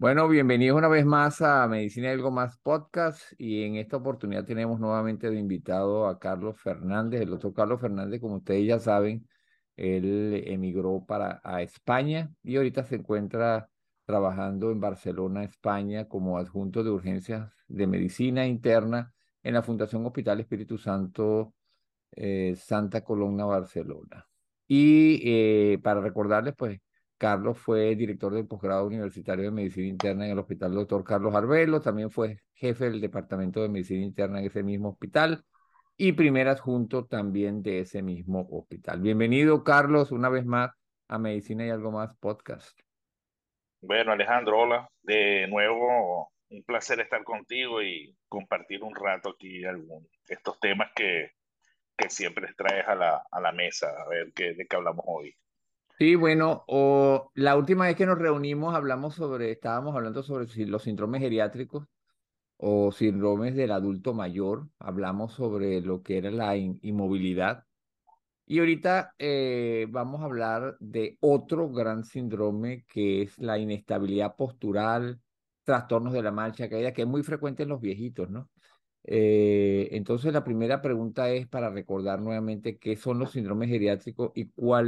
Bueno, bienvenidos una vez más a Medicina y Algo Más Podcast y en esta oportunidad tenemos nuevamente de invitado a Carlos Fernández. El otro Carlos Fernández, como ustedes ya saben, él emigró a España y ahorita se encuentra trabajando en Barcelona, España, como adjunto de urgencias de medicina interna en la Fundación Hospital Espíritu Santo Santa Coloma, Barcelona. Y para recordarles, pues, Carlos fue director del posgrado universitario de Medicina Interna en el Hospital Doctor Carlos Arbelo, también fue jefe del Departamento de Medicina Interna en ese mismo hospital y primer adjunto también de ese mismo hospital. Bienvenido, Carlos, una vez más a Medicina y Algo Más Podcast. Bueno, Alejandro, hola. De nuevo, un placer estar contigo y compartir un rato aquí estos temas que siempre traes a la mesa, a ver de qué hablamos hoy. Sí, bueno, la última vez que nos reunimos estábamos hablando sobre los síndromes geriátricos o síndromes del adulto mayor. Hablamos sobre lo que era la inmovilidad. Y ahorita vamos a hablar de otro gran síndrome que es la inestabilidad postural, trastornos de la marcha caída, que es muy frecuente en los viejitos, ¿no? Entonces la primera pregunta es para recordar nuevamente qué son los síndromes geriátricos y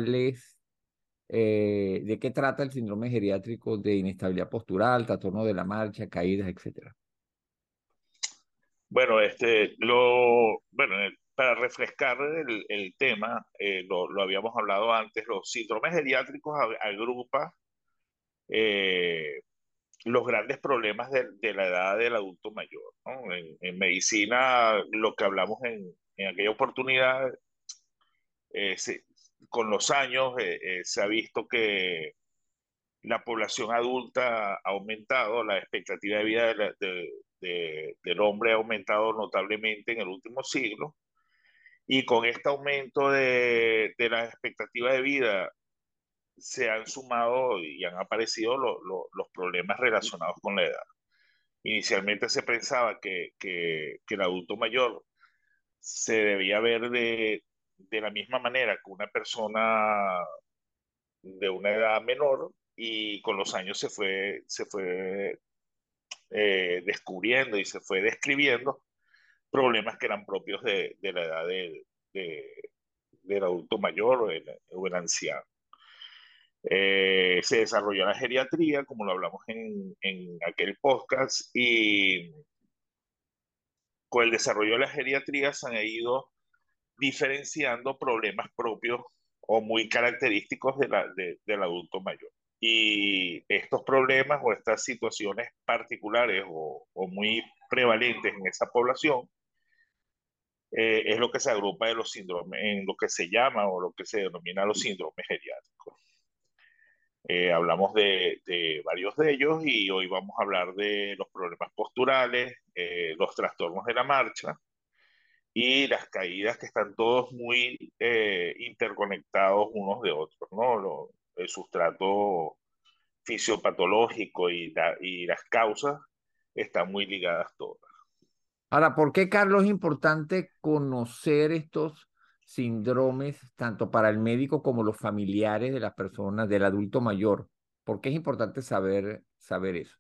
de qué trata el síndrome geriátrico de inestabilidad postural, trastorno de la marcha, caídas, etcétera. Bueno, para refrescar el tema, lo habíamos hablado antes, los síndromes geriátricos agrupa eh, los grandes problemas de la edad del adulto mayor, ¿no? En medicina, lo que hablamos en aquella oportunidad, eh, se- con los años se ha visto que la población adulta ha aumentado, la expectativa de vida del hombre ha aumentado notablemente en el último siglo, y con este aumento de la expectativa de vida se han sumado y han aparecido los problemas relacionados con la edad. Inicialmente se pensaba que el adulto mayor se debía ver de la misma manera que una persona de una edad menor, y con los años se fue descubriendo y se fue describiendo problemas que eran propios de la edad de- del adulto mayor o el anciano. Se desarrolló la geriatría, como lo hablamos en aquel podcast, y con el desarrollo de la geriatría se han ido diferenciando problemas propios o muy característicos del adulto mayor. Y estos problemas o estas situaciones particulares o muy prevalentes en esa población es lo que se agrupa de los síndromes, en lo que se llama o lo que se denomina los síndromes geriátricos. Hablamos de varios de ellos y hoy vamos a hablar de los problemas posturales, los trastornos de la marcha y las caídas, que están todos muy interconectados unos de otros, ¿no? El sustrato fisiopatológico y las causas están muy ligadas todas. Ahora, ¿por qué, Carlos, es importante conocer estos síndromes, tanto para el médico como los familiares de las personas, del adulto mayor? ¿Por qué es importante saber eso?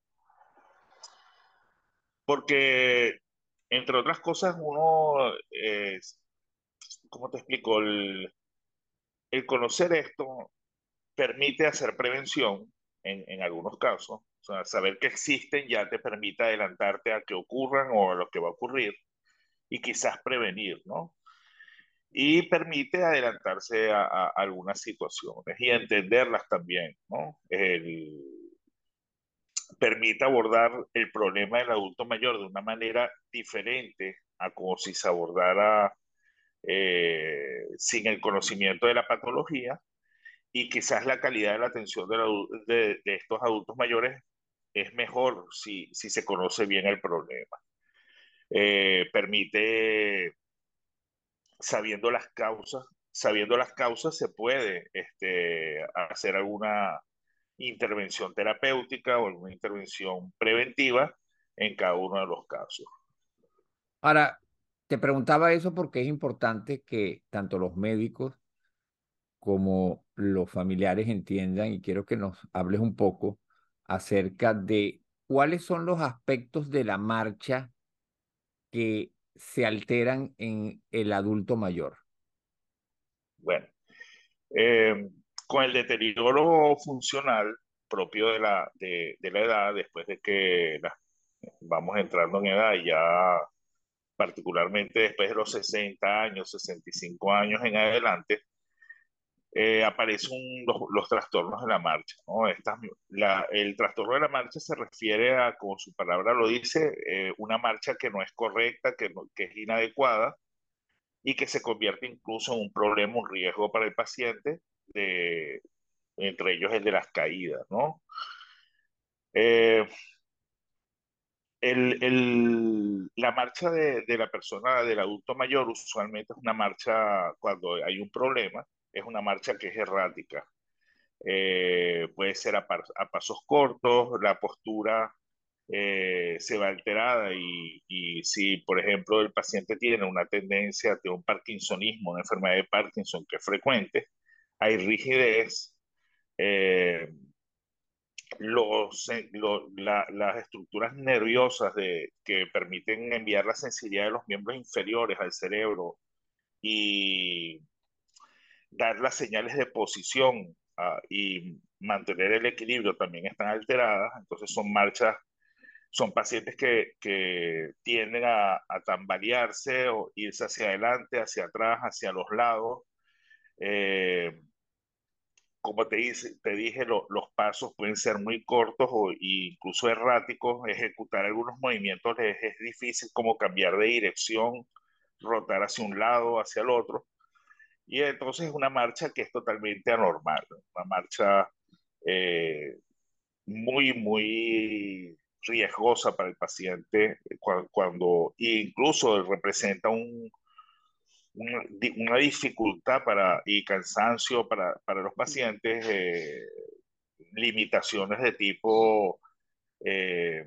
Porque, entre otras cosas, uno, ¿cómo te explico? El conocer esto permite hacer prevención en algunos casos. O sea, saber que existen ya te permite adelantarte a que ocurran o a lo que va a ocurrir y quizás prevenir, ¿no? Y permite adelantarse a algunas situaciones y a entenderlas también, ¿no? Permite abordar el problema del adulto mayor de una manera diferente a como si se abordara sin el conocimiento de la patología, y quizás la calidad de la atención de estos adultos mayores es mejor si se conoce bien el problema. Permite, sabiendo las causas se puede hacer alguna intervención terapéutica o alguna intervención preventiva en cada uno de los casos. Ahora, te preguntaba eso porque es importante que tanto los médicos como los familiares entiendan, y quiero que nos hables un poco acerca de cuáles son los aspectos de la marcha que se alteran en el adulto mayor. Bueno, eh, con el deterioro funcional propio de la edad, después de que vamos entrando en edad, y ya particularmente después de los 60 años, 65 años en adelante, aparecen los trastornos de la marcha, ¿no? El trastorno de la marcha se refiere a, como su palabra lo dice, una marcha que no es correcta, que es inadecuada y que se convierte incluso en un problema, un riesgo para el paciente, entre ellos el de las caídas, ¿no? Eh, la marcha de la persona, del adulto mayor, usualmente es una marcha, cuando hay un problema, es una marcha que es errática. Puede ser a pasos cortos, la postura se va alterada y si, por ejemplo, el paciente tiene una tendencia de un parkinsonismo, una enfermedad de Parkinson que es frecuente, hay rigidez, eh, las estructuras nerviosas que permiten enviar la sensibilidad de los miembros inferiores al cerebro y dar las señales de posición, y mantener el equilibrio también están alteradas. Entonces son pacientes que tienden a tambalearse o irse hacia adelante, hacia atrás, hacia los lados. Eh, Como te dije, los pasos pueden ser muy cortos o incluso erráticos. Ejecutar algunos movimientos es difícil, como cambiar de dirección, rotar hacia un lado, hacia el otro. Y entonces es una marcha que es totalmente anormal, una marcha eh, muy riesgosa para el paciente, cuando incluso representa una dificultad y cansancio para los pacientes, limitaciones de tipo eh,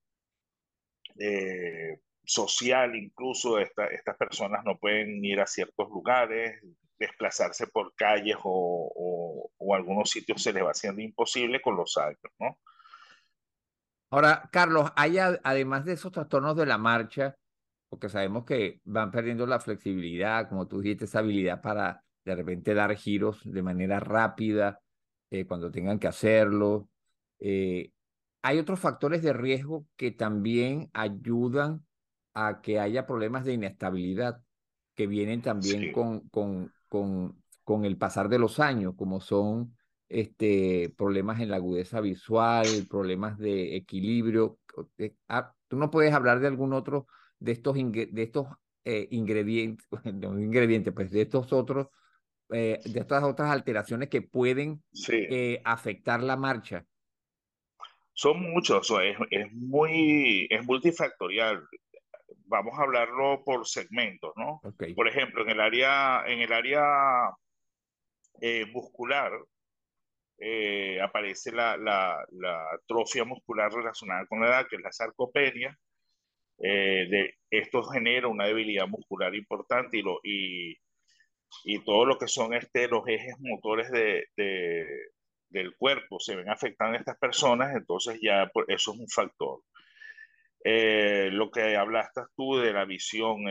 social, incluso estas personas no pueden ir a ciertos lugares, desplazarse por calles o algunos sitios se les va haciendo imposible con los años, ¿no? Ahora, Carlos, además de esos trastornos de la marcha, porque sabemos que van perdiendo la flexibilidad, como tú dijiste, esa habilidad para de repente dar giros de manera rápida cuando tengan que hacerlo. Eh, Hay otros factores de riesgo que también ayudan a que haya problemas de inestabilidad que vienen también Sí, con el pasar de los años, como son problemas en la agudeza visual, problemas de equilibrio. ¿Tú no puedes hablar de algún otro de estos ingredientes, no ingredientes, pues de estos otros, de estas otras alteraciones que pueden sí. afectar la marcha? Son muchos, es multifactorial. Vamos a hablarlo por segmentos, ¿no? Ok. Por ejemplo, en el área muscular, aparece la atrofia muscular relacionada con la edad, que es la sarcopenia. Esto genera una debilidad muscular importante y todo lo que son los ejes motores del cuerpo se ven afectados en estas personas, entonces ya eso es un factor. Lo que hablaste tú de la visión,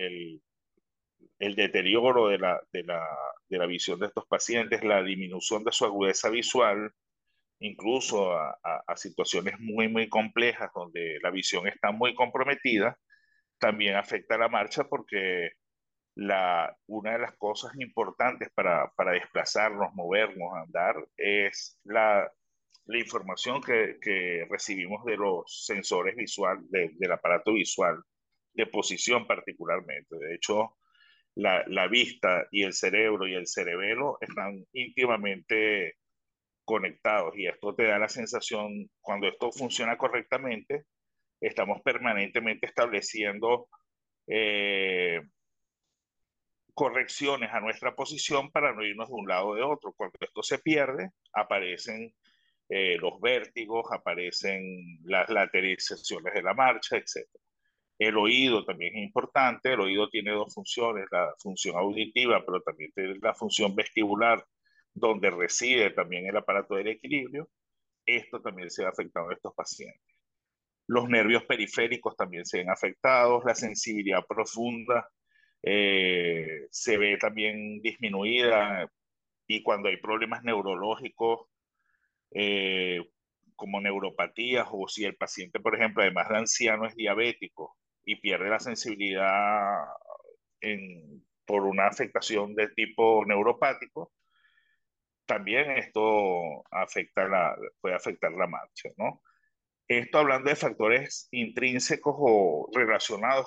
el deterioro de la visión de estos pacientes, la disminución de su agudeza visual, incluso a situaciones muy complejas donde la visión está muy comprometida, también afecta a la marcha porque una de las cosas importantes para desplazarnos, movernos, andar, es la información que recibimos de los sensores del aparato visual, de posición particularmente. De hecho, la vista y el cerebro y el cerebelo están íntimamente conectados y esto te da la sensación, cuando esto funciona correctamente, estamos permanentemente estableciendo eh, correcciones a nuestra posición para no irnos de un lado o de otro. Cuando esto se pierde, aparecen los vértigos, aparecen las lateralizaciones de la marcha, etc. El oído también es importante. El oído tiene dos funciones, la función auditiva, pero también tiene la función vestibular, donde reside también el aparato del equilibrio. esto también se ve afectado en estos pacientes. Los nervios periféricos también se ven afectados, la sensibilidad profunda se ve también disminuida y cuando hay problemas neurológicos eh, como neuropatías o si el paciente, por ejemplo, además de anciano es diabético y pierde la sensibilidad por una afectación de tipo neuropático, también esto puede afectar la marcha, ¿no? Esto hablando de factores intrínsecos o relacionados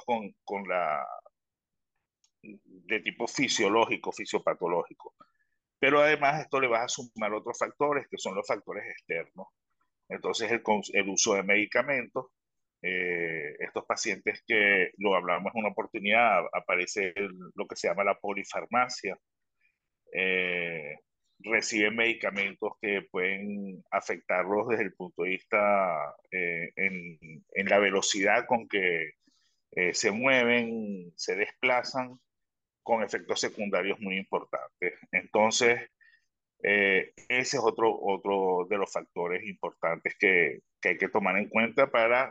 de tipo fisiológico, fisiopatológico. Pero además esto le vas a sumar otros factores que son los factores externos. Entonces el uso de medicamentos, estos pacientes que lo hablamos en una oportunidad, aparece lo que se llama la polifarmacia, eh, reciben medicamentos que pueden afectarlos desde el punto de vista en la velocidad con que se mueven, se desplazan, con efectos secundarios muy importantes. Entonces, ese es otro de los factores importantes que hay que tomar en cuenta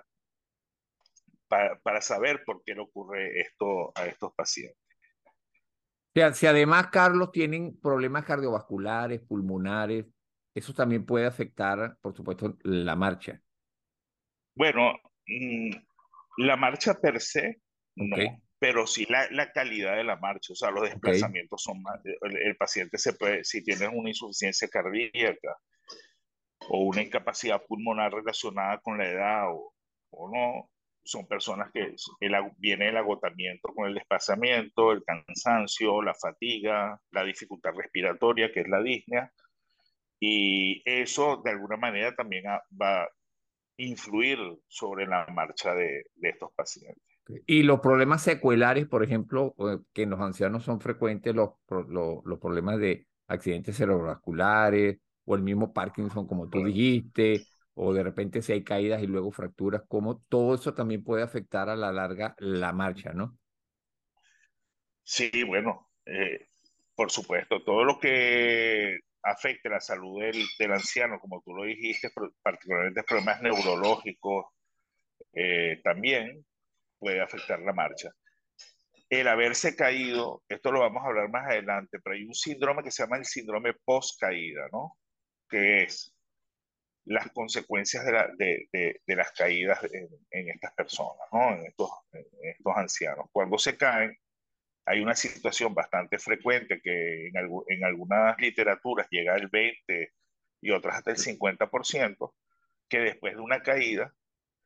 para saber por qué le ocurre esto a estos pacientes. Sea, si además, Carlos, tienen problemas cardiovasculares, pulmonares, eso también puede afectar, por supuesto, la marcha. Bueno, la marcha per se, Ok, no, pero sí la calidad de la marcha, o sea, los ok. desplazamientos son más, el paciente se puede, si tiene una insuficiencia cardíaca o una incapacidad pulmonar relacionada con la edad o no, son personas que viene el agotamiento con el desplazamiento, el cansancio, la fatiga, la dificultad respiratoria, que es la disnea, y eso de alguna manera también va a influir sobre la marcha de estos pacientes. Y los problemas secuelares, por ejemplo, que en los ancianos son frecuentes los problemas de accidentes cerebrovasculares o el mismo Parkinson, como tú dijiste, o de repente si hay caídas y luego fracturas, como todo eso también puede afectar a la larga la marcha, ¿no? Sí, bueno, por supuesto, todo lo que afecte la salud del anciano, como tú lo dijiste, particularmente problemas neurológicos, también puede afectar la marcha. El haberse caído, esto lo vamos a hablar más adelante, pero hay un síndrome que se llama el síndrome post-caída, ¿no? Que es las consecuencias de las caídas en estas personas, ¿no? En estos ancianos. Cuando se caen, hay una situación bastante frecuente que en algunas literaturas llega al 20 y otras hasta el 50%, que después de una caída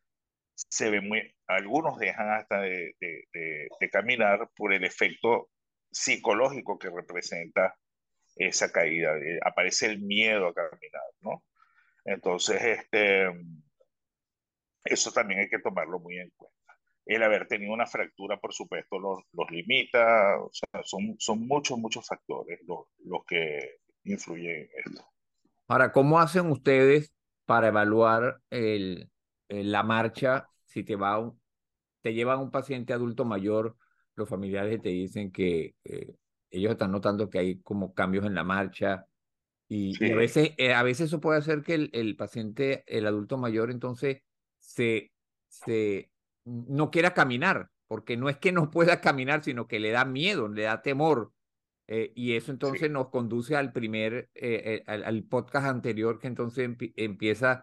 algunos dejan hasta de caminar por el efecto psicológico que representa esa caída. Aparece el miedo a caminar, ¿no? Entonces, eso también hay que tomarlo muy en cuenta. El haber tenido una fractura, por supuesto, los limita. O sea, son muchos, muchos factores los que influyen en esto. Ahora, ¿cómo hacen ustedes para evaluar la marcha si te llevan un paciente adulto mayor, los familiares te dicen que ellos están notando que hay como cambios en la marcha y Sí, a veces eso puede hacer que el paciente, el adulto mayor, entonces se, se no quiera caminar, porque no es que no pueda caminar, sino que le da miedo, le da temor. Y eso entonces sí, nos conduce al al podcast anterior que entonces empieza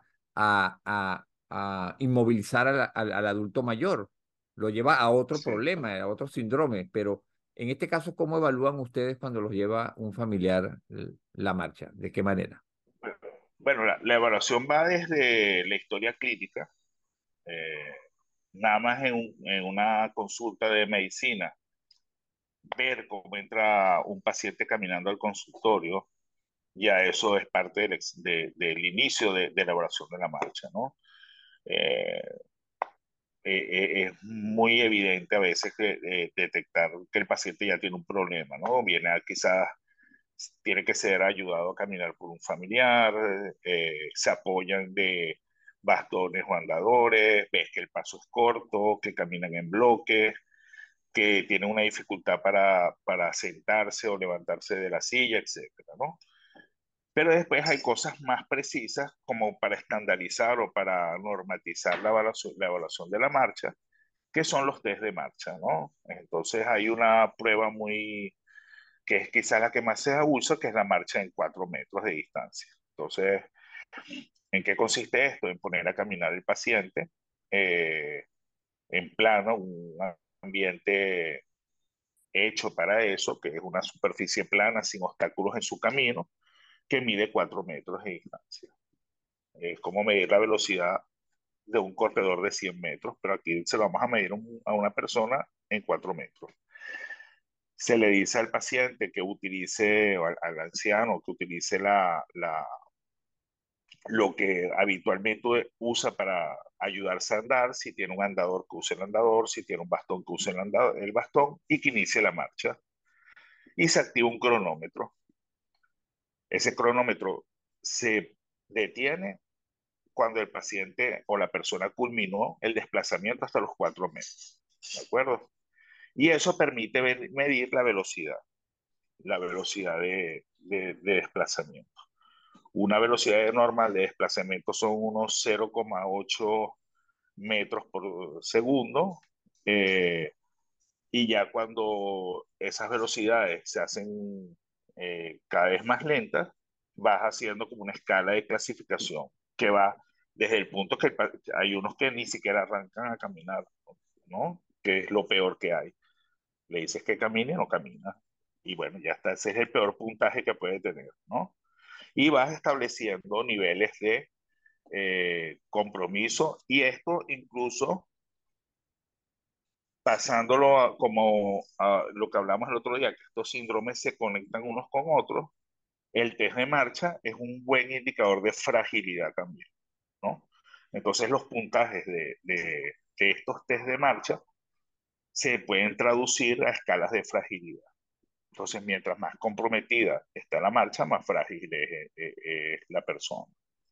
a inmovilizar al adulto mayor, lo lleva a otro sí. problema, a otro síndrome, pero en este caso, ¿cómo evalúan ustedes cuando los lleva un familiar la marcha? ¿De qué manera? Bueno, la evaluación va desde la historia clínica, eh, nada más en una consulta de medicina, ver cómo entra un paciente caminando al consultorio, ya eso es parte del inicio de la evaluación de la marcha, ¿no? Eh, es muy evidente a veces detectar que el paciente ya tiene un problema, ¿no? Quizás tiene que ser ayudado a caminar por un familiar, se apoyan de bastones o andadores, ves que el paso es corto, que caminan en bloques, que tienen una dificultad para sentarse o levantarse de la silla, etcétera, ¿no? Pero después hay cosas más precisas como para estandarizar o para normatizar la evaluación de la marcha, que son los test de marcha, ¿no? Entonces hay una prueba que es quizás la que más se usa, que es la marcha en 4 metros de distancia. Entonces, ¿en qué consiste esto? En poner a caminar el paciente eh, en plano, un ambiente hecho para eso, que es una superficie plana sin obstáculos en su camino, que mide 4 metros de distancia. Es como medir la velocidad de un corredor de 100 metros, pero aquí se lo vamos a medir a una persona en 4 metros. Se le dice al paciente que utilice, o al anciano, que utilice lo que habitualmente usa para ayudarse a andar, si tiene un andador que use el andador, si tiene un bastón que use el bastón, y que inicie la marcha. Y se activa un cronómetro. Ese cronómetro se detiene cuando el paciente o la persona culminó el desplazamiento hasta los 4 metros. ¿De acuerdo? Y eso permite medir la velocidad de desplazamiento. Una velocidad normal de desplazamiento son unos 0,8 metros por segundo. eh, y ya cuando esas velocidades se hacen cada vez más lentas, vas haciendo como una escala de clasificación que va desde el punto que hay unos que ni siquiera arrancan a caminar, ¿no? Que es lo peor que hay. Le dices que camine, no camina. Y bueno, ya está, ese es el peor puntaje que puede tener, ¿no? Y vas estableciendo niveles de compromiso y esto incluso pasándolo como a lo que hablamos el otro día, que estos síndromes se conectan unos con otros, el test de marcha es un buen indicador de fragilidad también, ¿no? Entonces los puntajes de estos test de marcha se pueden traducir a escalas de fragilidad. Entonces, mientras más comprometida está la marcha, más frágil es la persona.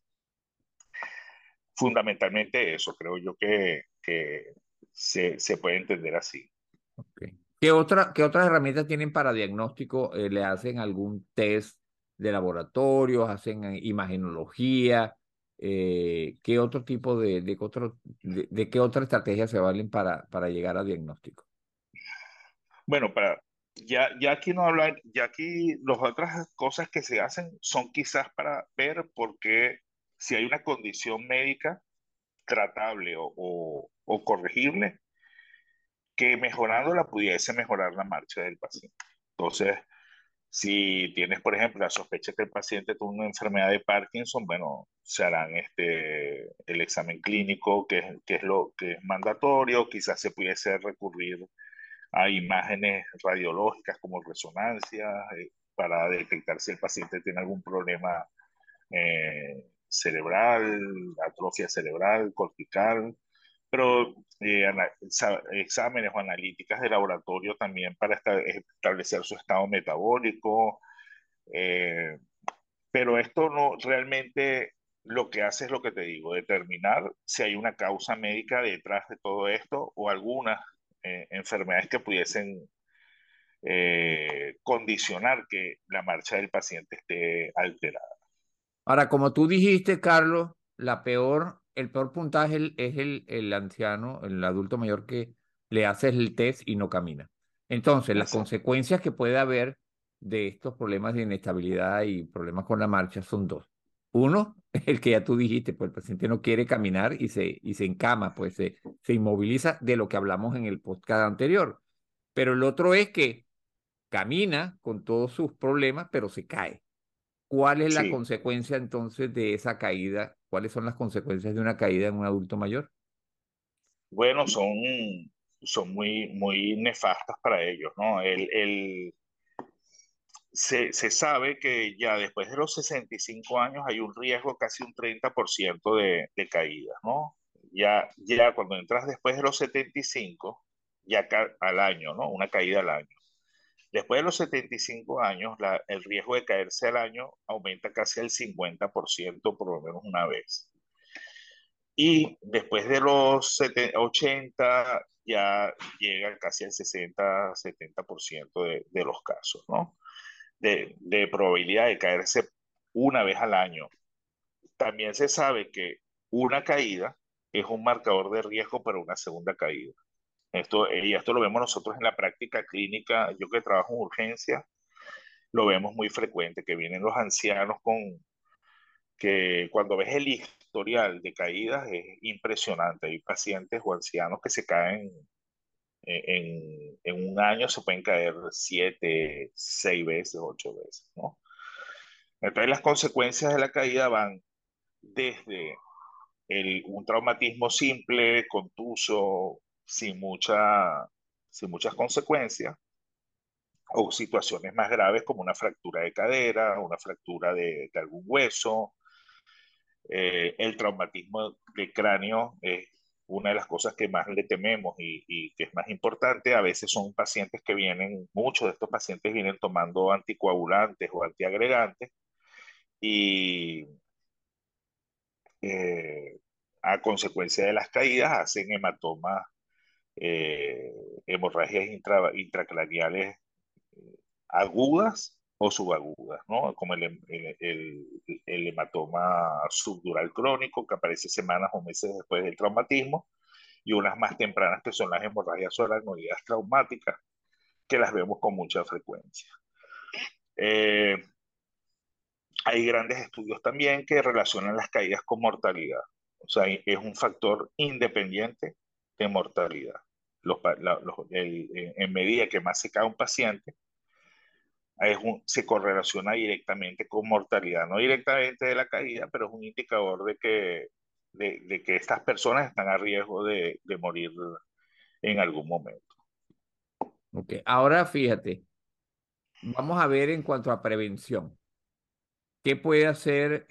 Fundamentalmente eso, creo yo que se puede entender así. Ok. Qué otras herramientas tienen para diagnóstico? ¿Le hacen algún test de laboratorios? ¿Hacen imagenología? ¿Qué otro tipo de qué otra estrategia se valen para llegar a diagnóstico? Bueno, ya aquí no habla, ya aquí las otras cosas que se hacen son quizás para ver por qué si hay una condición médica tratable o corregible, que mejorándola pudiese mejorar la marcha del paciente. Entonces, si tienes, por ejemplo, la sospecha que el paciente tuvo una enfermedad de Parkinson, bueno, se harán el examen clínico, que es lo que es mandatorio, quizás se pudiese recurrir a imágenes radiológicas como resonancia para detectar si el paciente tiene algún problema cerebral, atrofia cerebral, cortical, pero exámenes o analíticas de laboratorio también para establecer su estado metabólico. eh, pero esto no realmente lo que hace es lo que te digo, determinar si hay una causa médica detrás de todo esto o algunas enfermedades que pudiesen condicionar que la marcha del paciente esté alterada. Ahora, como tú dijiste, Carlos, el peor puntaje es el anciano, el adulto mayor que le hace el test y no camina. Entonces, las Exacto. consecuencias que puede haber de estos problemas de inestabilidad y problemas con la marcha son dos. Uno, el que ya tú dijiste, pues el paciente no quiere caminar y se encama, pues se inmoviliza de lo que hablamos en el podcast anterior. Pero el otro es que camina con todos sus problemas, pero se cae. ¿Cuál es la Sí, consecuencia entonces de esa caída? ¿Cuáles son las consecuencias de una caída en un adulto mayor? bueno, son muy nefastas para ellos, ¿no? Se sabe que ya después de los 65 años hay un riesgo casi un 30% de caídas, ¿no? Ya cuando entras después de los 75, ya al año, ¿no? Una caída al año. Después de los 75 años, el riesgo de caerse al año aumenta casi al 50% por lo menos una vez. Y después de los 80 ya llega casi al 60-70% de los casos, ¿no? De probabilidad de caerse una vez al año. También se sabe que una caída es un marcador de riesgo para una segunda caída. Y esto lo vemos nosotros en la práctica clínica. Yo que trabajo en urgencia, lo vemos muy frecuente, que vienen los ancianos que cuando ves el historial de caídas es impresionante. Hay pacientes o ancianos que se caen en un año, se pueden caer 7, 6 veces, 8 veces, ¿no? Entonces las consecuencias de la caída van desde un traumatismo simple, contuso, sin muchas consecuencias, o situaciones más graves como una fractura de cadera, una fractura de algún hueso. El traumatismo de cráneo es una de las cosas que más le tememos y que es más importante. A veces son pacientes que vienen, muchos de estos pacientes vienen tomando anticoagulantes o antiagregantes y eh, a consecuencia de las caídas hacen hematomas, eh, hemorragias intracraneales agudas o subagudas, ¿no? Como el hematoma subdural crónico que aparece semanas o meses después del traumatismo y unas más tempranas que son las hemorragias aracnoideas traumáticas que las vemos con mucha frecuencia. Eh, Hay grandes estudios también que relacionan las caídas con mortalidad. O sea, es un factor independiente de mortalidad. En medida que más se cae un paciente, se correlaciona directamente con mortalidad, no directamente de la caída, pero es un indicador de que estas personas están a riesgo de morir en algún momento. Ok, ahora fíjate, vamos a ver en cuanto a prevención. ¿Qué puede hacer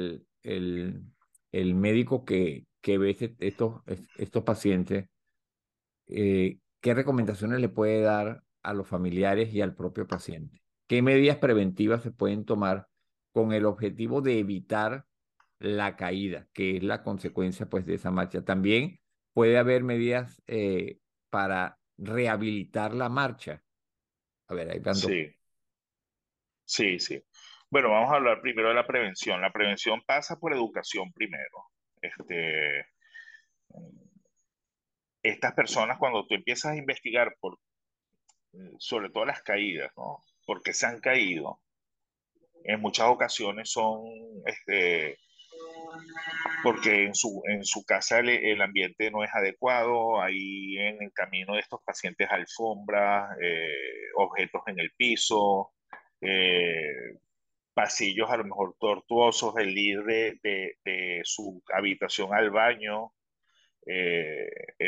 el médico que ve estos pacientes? ¿Qué recomendaciones le puede dar a los familiares y al propio paciente? ¿Qué medidas preventivas se pueden tomar con el objetivo de evitar la caída, que es la consecuencia pues, de esa marcha? También puede haber medidas para rehabilitar la marcha. A ver, ahí van dos. Sí, sí, sí. Bueno, vamos a hablar primero de la prevención. La prevención pasa por educación primero. Este, Estas personas, cuando tú empiezas a investigar sobre todo las caídas, ¿no? ¿Por qué se han caído? En muchas ocasiones son porque en su casa el ambiente no es adecuado, hay en el camino de estos pacientes alfombras, objetos en el piso, pasillos a lo mejor tortuosos, el ir de su habitación al baño eh,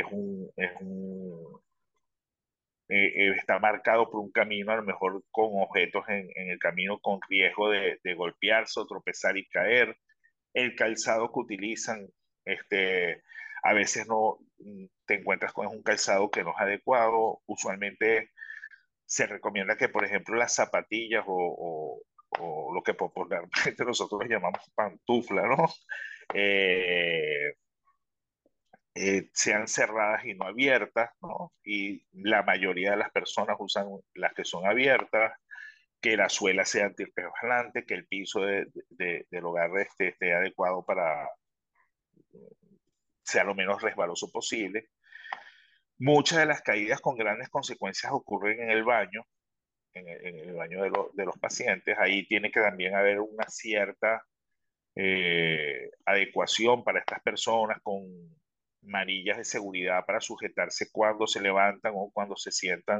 está marcado por un camino, a lo mejor con objetos en el camino con riesgo de golpearse o tropezar y caer. El calzado que utilizan, este, a veces no te encuentras con un calzado que no es adecuado. Usualmente se recomienda que, por ejemplo, las zapatillas o lo que popularmente nosotros llamamos pantufla, ¿no? Eh, Sean cerradas y no abiertas, ¿no? Y la mayoría de las personas usan las que son abiertas, que la suela sea antirresbalante, que el piso del hogar esté adecuado para sea lo menos resbaloso posible. Muchas de las caídas con grandes consecuencias ocurren en el baño, en el baño de los pacientes. Ahí tiene que también haber una cierta adecuación para estas personas con manillas de seguridad para sujetarse cuando se levantan o cuando se sientan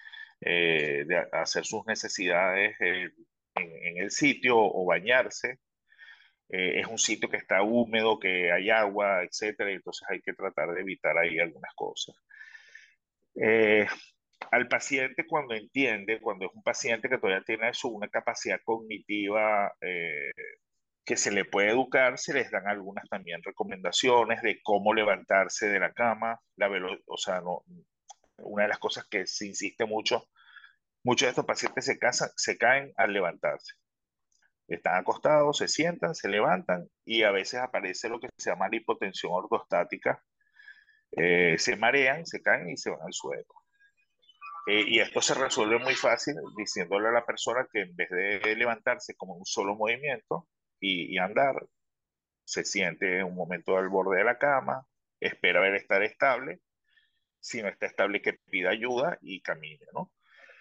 a hacer sus necesidades en el sitio o bañarse. Es un sitio que está húmedo, que hay agua, etcétera, y entonces hay que tratar de evitar ahí algunas cosas. Eh, Al paciente cuando entiende, cuando es un paciente que todavía tiene una capacidad cognitiva que se le puede educar, se les dan algunas también recomendaciones de cómo levantarse de la cama, o sea, no, una de las cosas que se insiste mucho, muchos de estos pacientes se caen al levantarse. Están acostados, se sientan, se levantan y a veces aparece lo que se llama la hipotensión ortostática. Se marean, se caen y se van al suelo. Y esto se resuelve muy fácil diciéndole a la persona que en vez de levantarse como un solo movimiento y andar, se siente un momento al borde de la cama, espera ver estar estable, si no está estable que pida ayuda y camine, ¿no?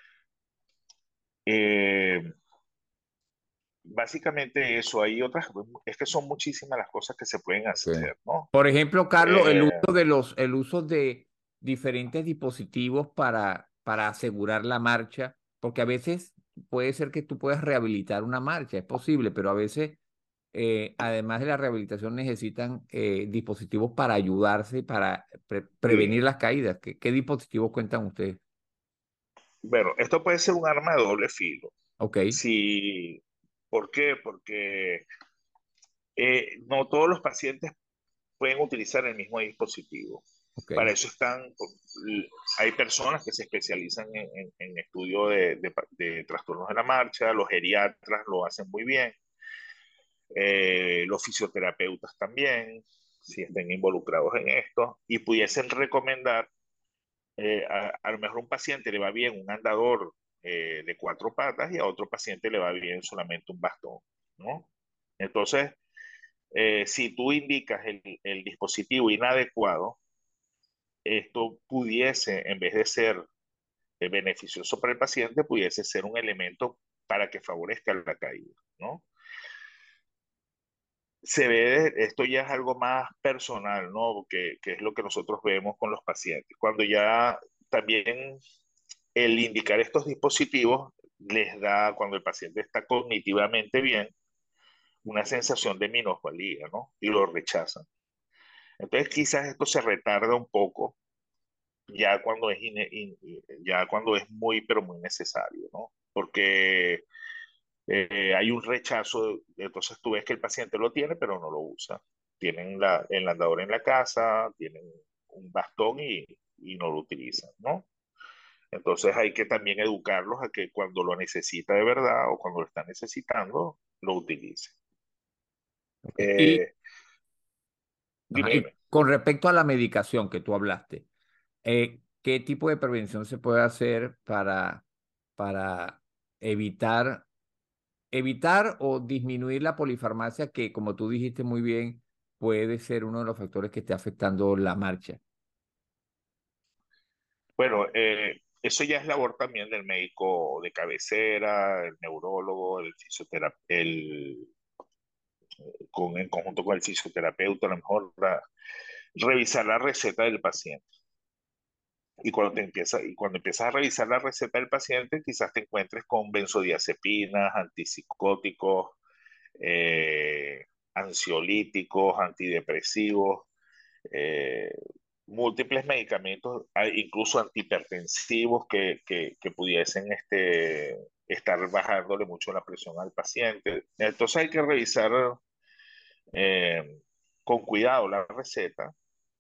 Eh, Básicamente eso, hay otras, es que son muchísimas las cosas que se pueden Ok. hacer, ¿no? Por ejemplo, Carlos, Eh, el uso de diferentes dispositivos para asegurar la marcha, porque a veces puede ser que tú puedas rehabilitar una marcha, es posible, pero a veces, además de la rehabilitación, necesitan dispositivos para ayudarse y para prevenir sí, las caídas. ¿Qué dispositivos cuentan ustedes? bueno, esto puede ser un arma de doble filo. Ok, Si, ¿por qué? Porque no todos los pacientes pueden utilizar el mismo dispositivo. ok, Para eso hay personas que se especializan en estudio de trastornos de la marcha, los geriatras lo hacen muy bien, los fisioterapeutas también, si estén involucrados en esto, y pudiesen recomendar, a lo mejor un paciente le va bien un andador de cuatro patas y a otro paciente le va bien solamente un bastón, ¿no? Entonces, si tú indicas el dispositivo inadecuado, esto pudiese, en vez de ser beneficioso para el paciente, pudiese ser un elemento para que favorezca la caída, ¿no? Esto ya es algo más personal, ¿no? Que es lo que nosotros vemos con los pacientes. Cuando ya también el indicar estos dispositivos les da, cuando el paciente está cognitivamente bien, una sensación de minusvalía, ¿no? Y lo rechazan. Entonces quizás esto se retarda un poco ya cuando ya cuando es muy, pero muy necesario, ¿no? Porque hay un rechazo, entonces tú ves que el paciente lo tiene, pero no lo usa. Tienen el andador en la casa, tienen un bastón y no lo utilizan, ¿no? Entonces hay que también educarlos a que cuando lo necesita de verdad o cuando lo está necesitando, lo utilice. ok. Eh, Dime, Y dime. con respecto a la medicación que tú hablaste, ¿qué tipo de prevención se puede hacer para evitar, evitar o disminuir la polifarmacia que, como tú dijiste muy bien, puede ser uno de los factores que esté afectando la marcha? Bueno, eso ya es labor también del médico de cabecera, el neurólogo, el fisioterapeuta, en conjunto con el fisioterapeuta, a lo mejor revisar la receta del paciente. Y cuando empiezas a revisar la receta del paciente, quizás te encuentres con benzodiazepinas, antipsicóticos, eh, ansiolíticos, antidepresivos, eh, múltiples medicamentos, incluso antihipertensivos que pudiesen estar bajándole mucho la presión al paciente. Entonces hay que revisar eh, con cuidado la receta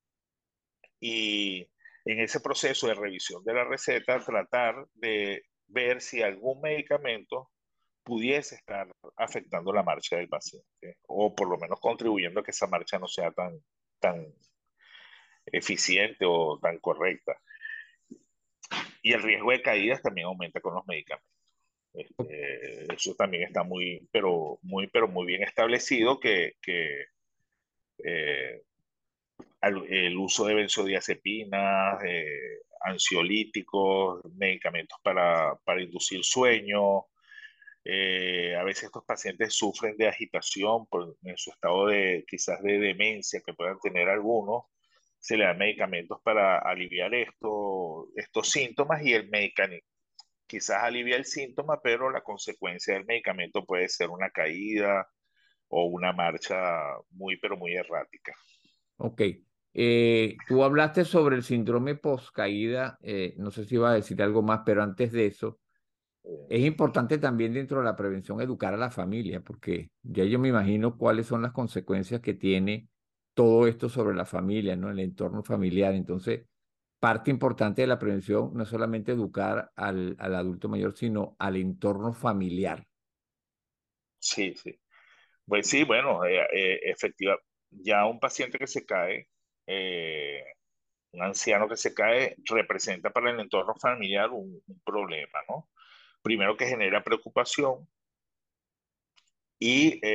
y en ese proceso de revisión de la receta tratar de ver si algún medicamento pudiese estar afectando la marcha del paciente o por lo menos contribuyendo a que esa marcha no sea tan eficiente o tan correcta. Y el riesgo de caídas también aumenta con los medicamentos. Eso también está pero muy bien establecido que eh, el uso de benzodiazepinas, ansiolíticos, medicamentos para inducir sueño. A veces estos pacientes sufren de agitación en su estado de quizás de demencia que puedan tener algunos. Se le dan medicamentos para aliviar estos síntomas y el medicamento quizás alivia el síntoma, pero la consecuencia del medicamento puede ser una caída o una marcha muy, pero muy errática. Ok. Tú hablaste sobre el síndrome post-caída, no sé si iba a decir algo más, pero antes de eso, es importante también dentro de la prevención educar a la familia, porque ya yo me imagino cuáles son las consecuencias que tiene todo esto sobre la familia, ¿no? El entorno familiar. Entonces, parte importante de la prevención no es solamente educar al adulto mayor, sino al entorno familiar. Sí, sí. Pues sí, bueno, efectiva. Ya un paciente que se cae, eh, Un anciano que se cae representa para el entorno familiar un problema, ¿no? Primero que genera preocupación y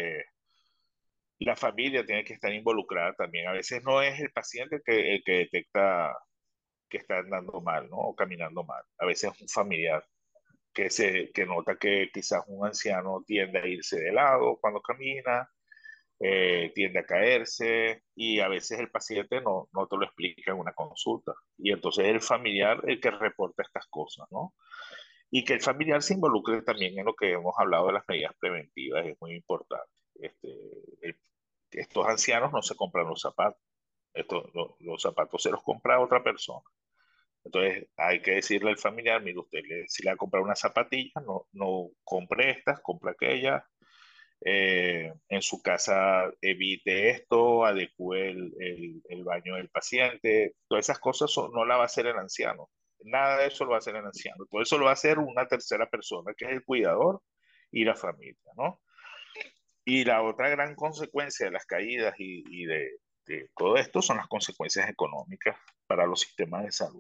la familia tiene que estar involucrada también. A veces no es el paciente el que detecta que está andando mal, ¿no? O caminando mal. A veces es un familiar que nota que quizás un anciano tiende a irse de lado cuando camina, tiende a caerse y a veces el paciente no te lo explica en una consulta. Y entonces es el familiar el que reporta estas cosas, ¿no? Y que el familiar se involucre también en lo que hemos hablado de las medidas preventivas es muy importante. Este, el- estos ancianos no se compran los zapatos, los zapatos se los compra otra persona. Entonces hay que decirle al familiar, mire, usted si le va a comprar una zapatilla, no compre estas, compre aquellas. En su casa evite esto, adecue el baño del paciente. Todas esas cosas no la va a hacer el anciano. Nada de eso lo va a hacer el anciano. Todo eso lo va a hacer una tercera persona, que es el cuidador y la familia, ¿no? Y la otra gran consecuencia de las caídas de todo esto son las consecuencias económicas para los sistemas de salud.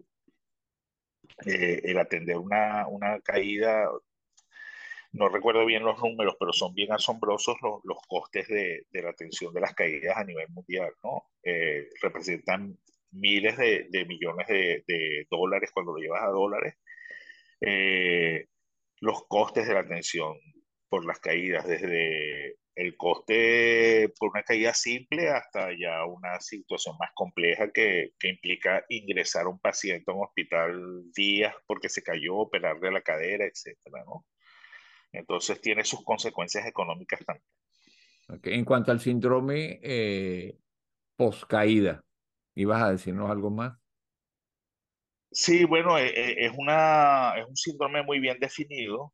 El atender una caída, no recuerdo bien los números, pero son bien asombrosos los costes de la atención de las caídas a nivel mundial, ¿no? Representan miles de millones de dólares cuando lo llevas a dólares. Eh, los costes de la atención por las caídas, desde el coste por una caída simple hasta ya una situación más compleja que implica ingresar a un paciente a un hospital días porque se cayó, operarle la cadera, etcétera, ¿no? Entonces tiene sus consecuencias económicas también. Ok, en cuanto al síndrome poscaída, ¿ibas a decirnos algo más? Sí, bueno, es un síndrome muy bien definido.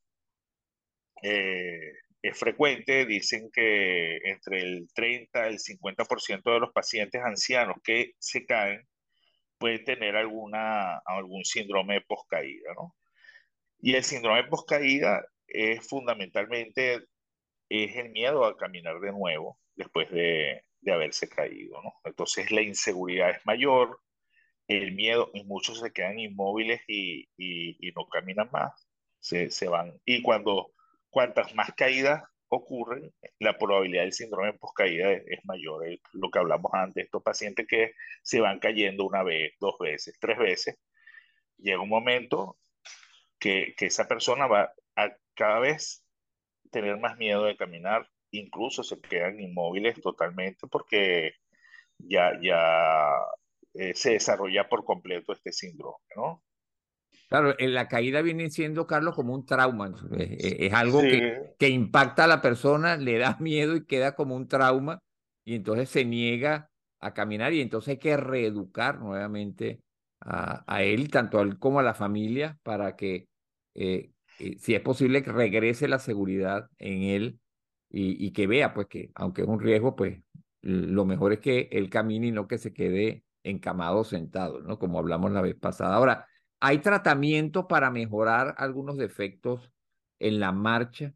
Es frecuente, dicen que entre el 30 y el 50% de los pacientes ancianos que se caen pueden tener algún síndrome poscaída, ¿no? Y el síndrome poscaída es fundamentalmente es el miedo a caminar de nuevo después de haberse caído, ¿no? Entonces la inseguridad es mayor, el miedo, y muchos se quedan inmóviles y no caminan más, se van. Y cuantas más caídas ocurren, la probabilidad del síndrome post-caída es mayor. Lo que hablamos antes, estos pacientes que se van cayendo una vez, dos veces, tres veces, llega un momento que esa persona va a cada vez tener más miedo de caminar, incluso se quedan inmóviles totalmente porque ya se desarrolla por completo este síndrome, ¿no? Claro, la caída viene siendo, Carlos, como un trauma. Es algo Sí, que impacta a la persona, le da miedo y queda como un trauma, y entonces se niega a caminar, y entonces hay que reeducar nuevamente a él, tanto a él como a la familia, para que, si es posible, que regrese la seguridad en él y que vea, pues, que aunque es un riesgo, pues, lo mejor es que él camine y no que se quede encamado sentado, ¿no? Como hablamos la vez pasada. Ahora, ¿hay tratamiento para mejorar algunos defectos en la marcha?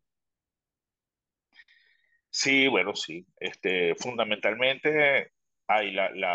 sí, bueno, sí. Fundamentalmente hay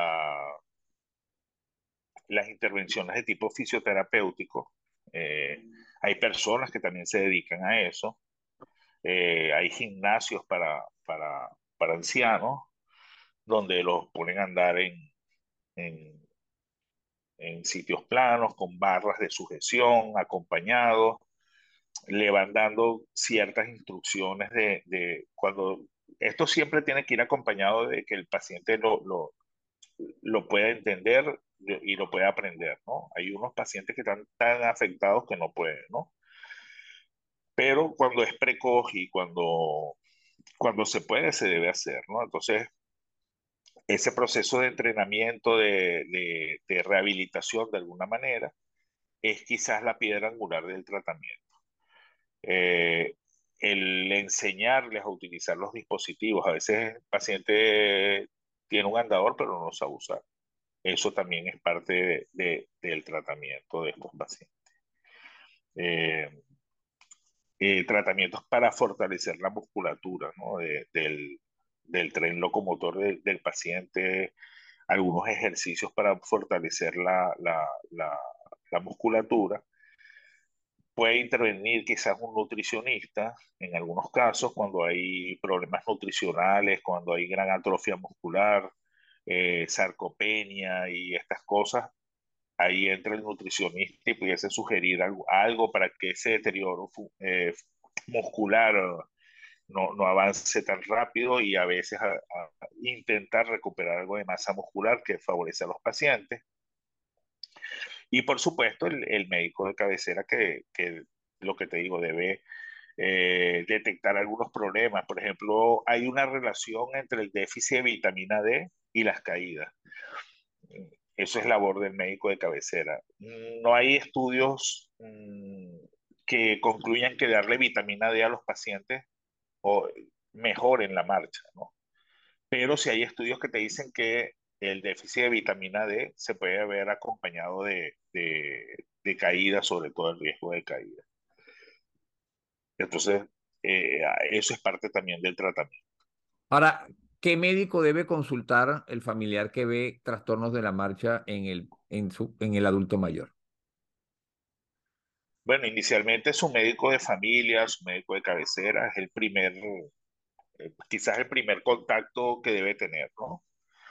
las intervenciones de tipo fisioterapéutico. Eh, hay personas que también se dedican a eso. Hay gimnasios para ancianos donde los ponen a andar en, en sitios planos, con barras de sujeción, acompañados. Le van dando ciertas instrucciones de cuando esto siempre tiene que ir acompañado de que el paciente lo pueda entender y lo pueda aprender, ¿no? Hay unos pacientes que están tan afectados que no pueden, ¿no? Pero cuando es precoz y cuando se puede, se debe hacer, ¿no? Entonces, ese proceso de entrenamiento, de rehabilitación de alguna manera, es quizás la piedra angular del tratamiento. eh, el enseñarles a utilizar los dispositivos. A veces el paciente tiene un andador, pero no lo sabe usar. Eso también es parte del tratamiento de estos pacientes. Eh, Tratamientos para fortalecer la musculatura, ¿no? Del tren locomotor del paciente. algunos ejercicios para fortalecer la, la musculatura. Puede intervenir quizás un nutricionista en algunos casos cuando hay problemas nutricionales, cuando hay gran atrofia muscular, sarcopenia y estas cosas. Ahí entra el nutricionista y pudiese sugerir algo para que ese deterioro muscular no avance tan rápido y a veces intentar recuperar algo de masa muscular que favorece a los pacientes. Y por supuesto el médico de cabecera que lo que te digo debe detectar algunos problemas. Por ejemplo, hay una relación entre el déficit de vitamina D y las caídas. Eso es labor del médico de cabecera. No hay estudios que concluyan que darle vitamina D a los pacientes o mejoren la marcha, ¿no? Pero sí hay estudios que te dicen que el déficit de vitamina D se puede ver acompañado de caída, sobre todo el riesgo de caída. Entonces, eso es parte también del tratamiento. Ahora, ¿qué médico debe consultar el familiar que ve trastornos de la marcha en el adulto mayor? Bueno, inicialmente su médico de familia, su médico de cabecera, es el primer, quizás el primer contacto que debe tener, ¿no?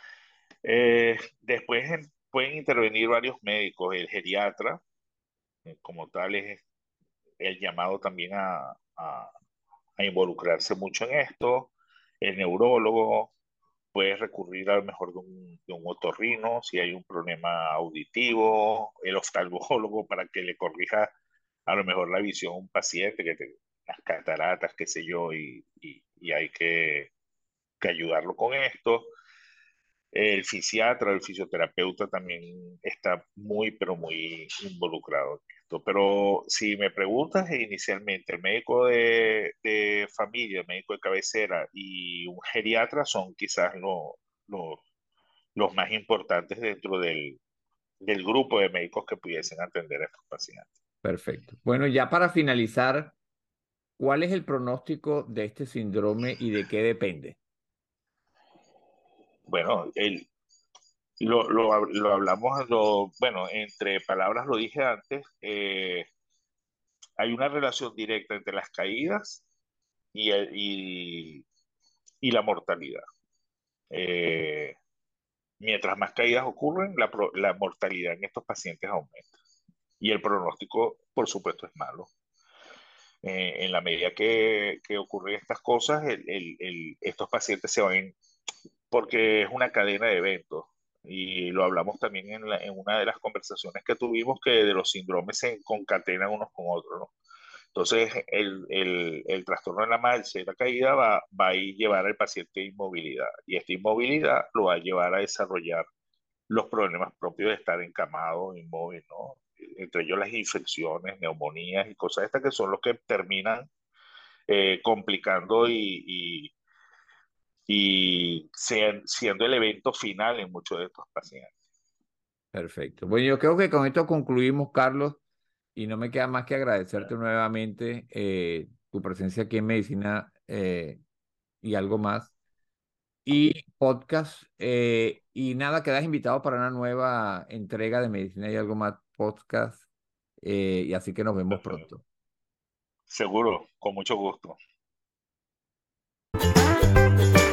Después pueden intervenir varios médicos, el geriatra, como tal, es el llamado también a involucrarse mucho en esto, el neurólogo, puedes recurrir a lo mejor de un otorrino si hay un problema auditivo, el oftalmólogo para que le corrija a lo mejor la visión a un paciente las cataratas, qué sé yo, y hay que ayudarlo con esto. El fisiatra, el fisioterapeuta también está muy, pero muy involucrado en esto. Pero si me preguntas inicialmente, el médico de familia, el médico de cabecera y un geriatra son quizás los los más importantes dentro del grupo de médicos que pudiesen atender a estos pacientes. Perfecto. Bueno, ya para finalizar, ¿cuál es el pronóstico de este síndrome y de qué depende? Bueno, lo hablamos, bueno, entre palabras lo dije antes, hay una relación directa entre las caídas y, y la mortalidad. Eh, Mientras más caídas ocurren, la mortalidad en estos pacientes aumenta. Y el pronóstico, por supuesto, es malo. En la medida que ocurren estas cosas, estos pacientes se van, porque es una cadena de eventos. Y lo hablamos también en una de las conversaciones que tuvimos, que de los síndromes se concatenan unos con otros, ¿no? Entonces, el trastorno de la marcha y la caída va a llevar al paciente a inmovilidad. Y esta inmovilidad lo va a llevar a desarrollar los problemas propios de estar encamado, inmóvil, ¿no? Entre ellos las infecciones, neumonías y cosas estas que son los que terminan complicando siendo el evento final en muchos de estos pacientes. Perfecto. Bueno, yo creo que con esto concluimos, Carlos, y no me queda más que agradecerte nuevamente tu presencia aquí en Medicina y algo más. Y podcast. Y nada, quedas invitado para una nueva entrega de Medicina y algo más podcast. Y así que nos vemos pronto. Seguro, con mucho gusto.